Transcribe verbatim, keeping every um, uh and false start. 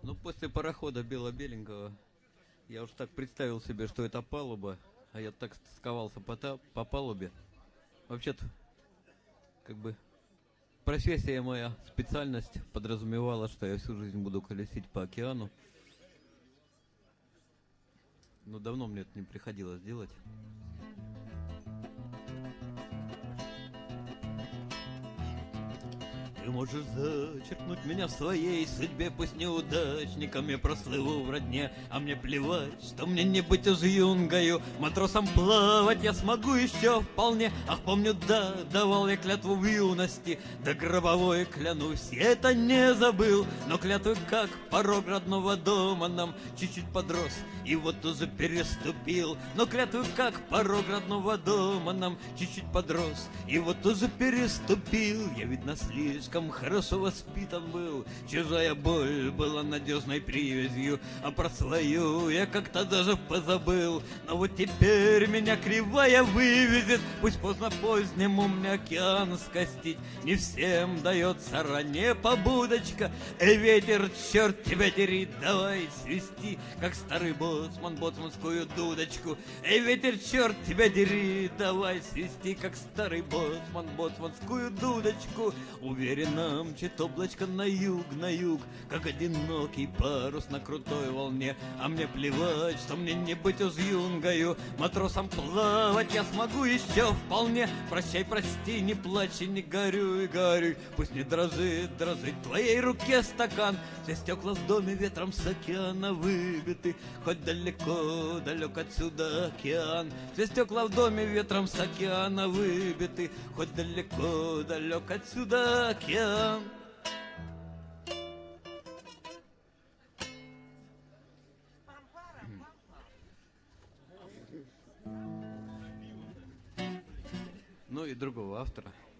Ну, после парохода Бело-Беленького я уж так представил себе, что это палуба, а я так сковался по, та- по палубе. Вообще-то, как бы, профессия моя, специальность подразумевала, что я всю жизнь буду колесить по океану. Но давно мне это не приходилось делать. Ты можешь зачеркнуть меня в своей судьбе, пусть неудачником я прослыву в родне, а мне плевать, что мне не быть уж юнгою, матросом плавать я смогу еще вполне. Ах, помню, да, давал я клятву в юности, да гробовой клянусь, я это не забыл, но клятвы как порог родного дома нам чуть-чуть подрос, и вот уже переступил, но клятвы как порог родного дома нам чуть-чуть подрос, и вот уже переступил. Я, видно, слишком хорошо воспитан был, чужая боль была надежной привязью, а про свою я как-то даже позабыл. Но вот теперь меня кривая вывезет, пусть поздно позднему мне океан скостить не всем дается ранее побудочка. Эй, ветер, черт тебя дери, давай свисти, как старый боцман боцманскую дудочку. Эй, ветер, черт тебя дери, давай свисти, как старый боцман боцманскую дудочку. Уверенно мчит облачко на юг, на юг, как одинокий парус на крутой волне, а мне плевать, что мне не быть уж юнгою, матросом плавать я смогу еще вполне. Прощай, прости, не плачь и не горюй, горюй, пусть не дрожит, дрожит в твоей руке стакан. Все стекла в доме ветром с океана выбиты, хоть далеко, далек отсюда океан. Все стекла в доме ветром с океана выбиты, хоть далеко, далек отсюда океан. Ну и другого автора.